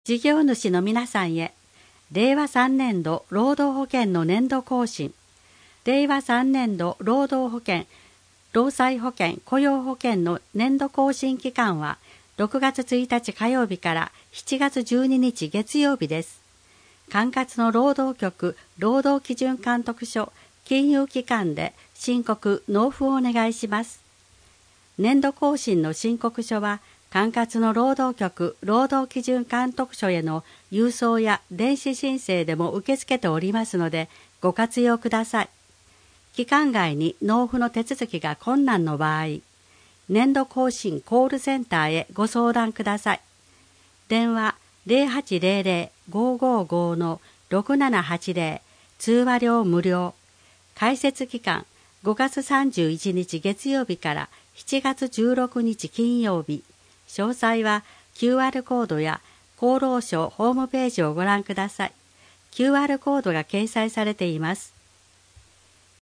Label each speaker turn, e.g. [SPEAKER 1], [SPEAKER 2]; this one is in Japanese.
[SPEAKER 1] 事業主の皆さんへ、令和3年度労働保険の年度更新、令和3年度労働保険、労災保険、雇用保険の年度更新期間は6月1日火曜日から7月12日月曜日です。管轄の労働局、労働基準監督署、金融機関で申告・納付をお願いします。年度更新の申告書は、管轄の労働局、労働基準監督署への郵送や電子申請でも受け付けておりますので、ご活用ください。期間外に納付の手続きが困難の場合、年度更新コールセンターへご相談ください。電話0800-555-6780、通話料無料。開設期間5月31日月曜日から7月16日金曜日。詳細は QR コードや厚労省ホームページをご覧ください。QR コードが掲載されています。